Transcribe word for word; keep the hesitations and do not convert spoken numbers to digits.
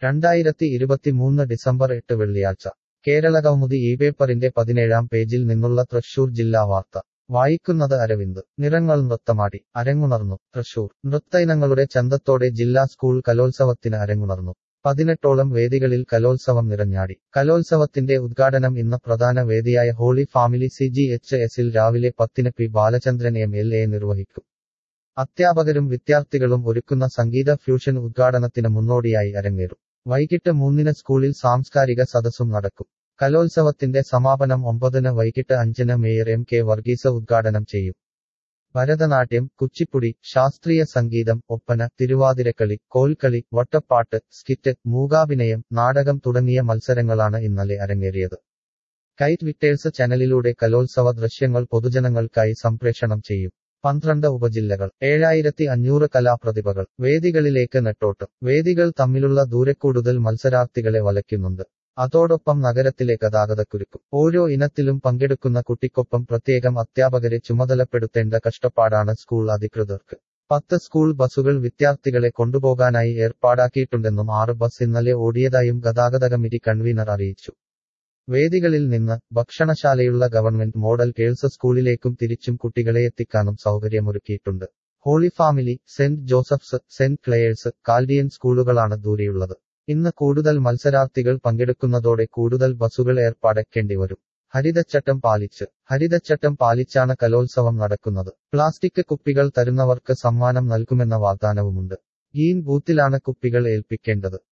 രണ്ടായിരത്തി ഇരുപത്തിമൂന്ന് ഡിസംബർ എട്ട് വെള്ളിയാഴ്ച കേരളകൗമുദി ഈ പേപ്പറിന്റെ പതിനേഴാം പേജിൽ നിന്നുള്ള തൃശൂർ ജില്ലാ വാർത്ത വായിക്കുന്നത് അരവിന്ദ്. നിറങ്ങൾ നൃത്തമാടി അരങ്ങുണർന്നു തൃശൂർ. നൃത്ത ഇനങ്ങളുടെ ചന്തത്തോടെ ജില്ലാ സ്കൂൾ കലോത്സവത്തിന് അരങ്ങുണർന്നു. പതിനെട്ടോളം വേദികളിൽ കലോത്സവം നിറഞ്ഞാടി. കലോത്സവത്തിന്റെ ഉദ്ഘാടനം ഇന്ന് പ്രധാന വേദിയായ holy family C G H എസിൽ രാവിലെ പത്തിന് P Balachandran M L A നിർവഹിക്കും. അധ്യാപകരും വിദ്യാർത്ഥികളും ഒരുക്കുന്ന സംഗീത ഫ്യൂഷൻ ഉദ്ഘാടനത്തിന് മുന്നോടിയായി അരങ്ങേറും. വൈകിട്ട് മൂന്നിന് സ്കൂളിൽ സാംസ്കാരിക സദസ്സും നടക്കും. കലോത്സവത്തിന്റെ സമാപനം ഒമ്പതിന് വൈകിട്ട് അഞ്ചിന് മേയർ എം കെ വർഗീസ് ഉദ്ഘാടനം ചെയ്യും. ഭരതനാട്യം, കുച്ചിപ്പുടി, ശാസ്ത്രീയ സംഗീതം, ഒപ്പന, തിരുവാതിരക്കളി, കോൽക്കളി, വട്ടപ്പാട്ട്, സ്കിറ്റ്, മൂകാഭിനയം, നാടകം തുടങ്ങിയ മത്സരങ്ങളാണ് ഇന്നലെ അരങ്ങേറിയത്. കൈറ്റ് വിക്ടേഴ്സ് ചാനലിലൂടെ കലോത്സവ ദൃശ്യങ്ങൾ പൊതുജനങ്ങൾക്കായി സംപ്രേഷണം ചെയ്യും. പന്ത്രണ്ട് ഉപജില്ലകൾ, ഏഴായിരത്തി അഞ്ഞൂറ് കലാപ്രതിഭകൾ. വേദികളിലേക്ക് നെട്ടോട്ടം. വേദികൾ തമ്മിലുള്ള ദൂരക്കൂടുതൽ മത്സരാർത്ഥികളെ വലയ്ക്കുന്നുണ്ട്. അതോടൊപ്പം നഗരത്തിലെ ഗതാഗതക്കുരുക്കും. ഓരോ ഇനത്തിലും പങ്കെടുക്കുന്ന കുട്ടിക്കൊപ്പം പ്രത്യേകം അധ്യാപകരെ ചുമതലപ്പെടുത്തേണ്ട കഷ്ടപ്പാടാണ് സ്കൂൾ അധികൃതർക്ക്. പത്ത് സ്കൂൾ ബസുകൾ വിദ്യാർത്ഥികളെ കൊണ്ടുപോകാനായി ഏർപ്പാടാക്കിയിട്ടുണ്ടെന്നും ആറ് ബസ് ഇന്നലെ ഓടിയതായും ഗതാഗത കമ്മിറ്റി കൺവീനർ അറിയിച്ചു. വേദികളിൽ നിന്ന് ഭക്ഷണശാലയുള്ള ഗവൺമെന്റ് മോഡൽ ഗേൾസ് സ്കൂളിലേക്കും തിരിച്ചും കുട്ടികളെ എത്തിക്കാനും സൗകര്യമൊരുക്കിയിട്ടുണ്ട്. Holy family, saint Joseph's, saint Clare's, Chaldean സ്കൂളുകളാണ് ദൂരെയുള്ളത്. ഇന്ന് കൂടുതൽ മത്സരാർത്ഥികൾ പങ്കെടുക്കുന്നതോടെ കൂടുതൽ ബസുകൾ ഏർപ്പാടാക്കേണ്ടിവരും. ഹരിതച്ചട്ടം പാലിച്ച് ഹരിതച്ചട്ടം പാലിച്ചാണ് കലോത്സവം നടക്കുന്നത്. പ്ലാസ്റ്റിക് കുപ്പികൾ തരുന്നവർക്ക് സമ്മാനം നൽകുമെന്ന വാഗ്ദാനവുമുണ്ട്. ഗ്രീൻ ബൂത്തിലാണ് കുപ്പികൾ ഏൽപ്പിക്കേണ്ടത്.